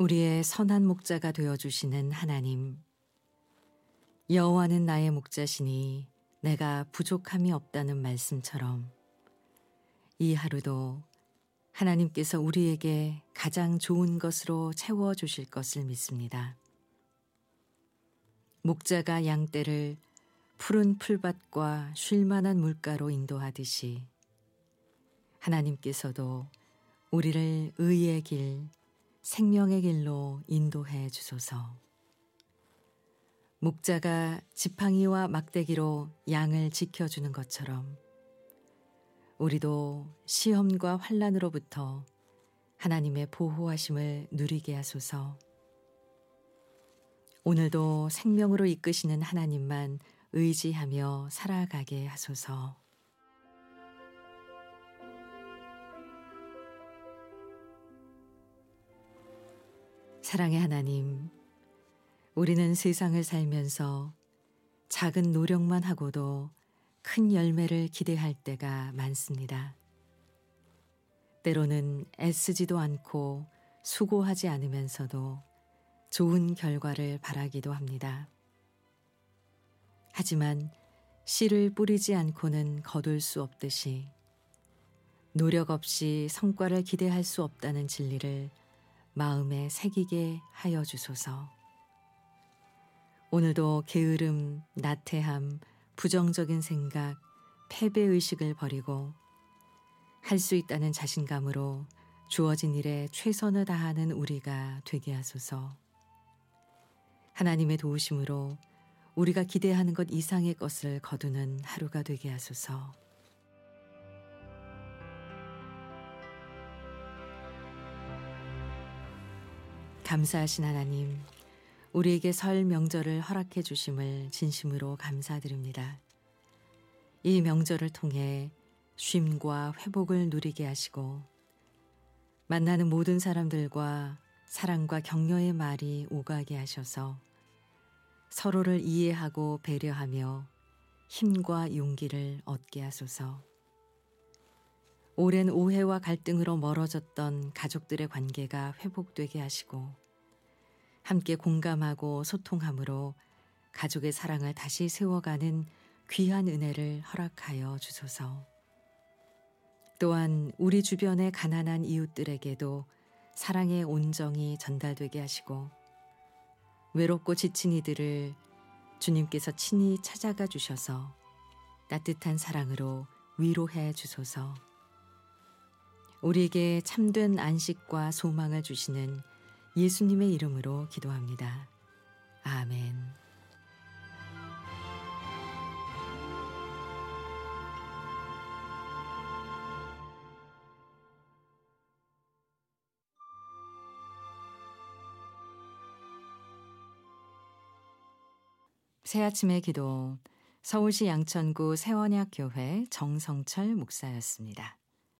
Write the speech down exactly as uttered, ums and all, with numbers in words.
우리의 선한 목자가 되어주시는 하나님, 여호와는 나의 목자시니 내가 부족함이 없다는 말씀처럼 이 하루도 하나님께서 우리에게 가장 좋은 것으로 채워주실 것을 믿습니다. 목자가 양떼를 푸른 풀밭과 쉴만한 물가로 인도하듯이 하나님께서도 우리를 의의 길, 생명의 길로 인도해 주소서. 목자가 지팡이와 막대기로 양을 지켜주는 것처럼 우리도 시험과 환난으로부터 하나님의 보호하심을 누리게 하소서. 오늘도 생명으로 이끄시는 하나님만 의지하며 살아가게 하소서. 사랑의 하나님, 우리는 세상을 살면서 작은 노력만 하고도 큰 열매를 기대할 때가 많습니다. 때로는 애쓰지도 않고 수고하지 않으면서도 좋은 결과를 바라기도 합니다. 하지만 씨를 뿌리지 않고는 거둘 수 없듯이 노력 없이 성과를 기대할 수 없다는 진리를 마음에 새기게 하여 주소서. 오늘도 게으름, 나태함, 부정적인 생각, 패배의식을 버리고 할 수 있다는 자신감으로 주어진 일에 최선을 다하는 우리가 되게 하소서. 하나님의 도우심으로 우리가 기대하는 것 이상의 것을 거두는 하루가 되게 하소서. 감사하신 하나님, 우리에게 설 명절을 허락해 주심을 진심으로 감사드립니다. 이 명절을 통해 쉼과 회복을 누리게 하시고 만나는 모든 사람들과 사랑과 격려의 말이 오가게 하셔서 서로를 이해하고 배려하며 힘과 용기를 얻게 하소서. 오랜 오해와 갈등으로 멀어졌던 가족들의 관계가 회복되게 하시고 함께 공감하고 소통함으로 가족의 사랑을 다시 세워가는 귀한 은혜를 허락하여 주소서. 또한 우리 주변의 가난한 이웃들에게도 사랑의 온정이 전달되게 하시고 외롭고 지친 이들을 주님께서 친히 찾아가 주셔서 따뜻한 사랑으로 위로해 주소서. 우리에게 참된 안식과 소망을 주시는 예수님의 이름으로 기도합니다. 아멘. 새아침의 기도, 서울시 양천구 세원약교회 정성철 목사였습니다.